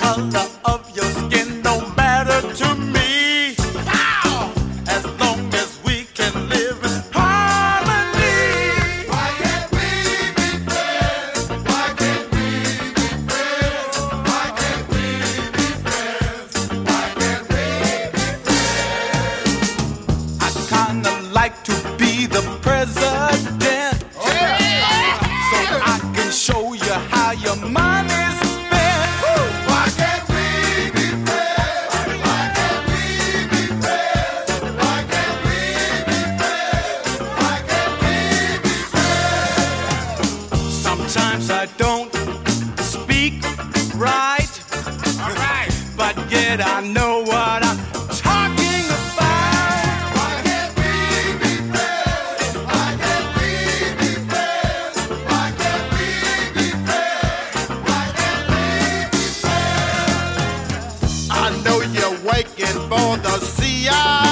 color of your skin don't matter to me. As long as we can live in harmony. Why can't we be friends? Why can't we be friends? Why can't we be friends? Why can't we be friends? I kinda like to be the president. So I can show you how your money's spent. Why can't we be friends? Why can't we be friends? Why can't we be friends? Why can't we be friends? Sometimes I don't speak right. All right. But yet I know what I'm talking about. Why can't we be friends? Why can't we be friends? Why can't we be friends? Why can't we be friends? I know you're working for the CIA.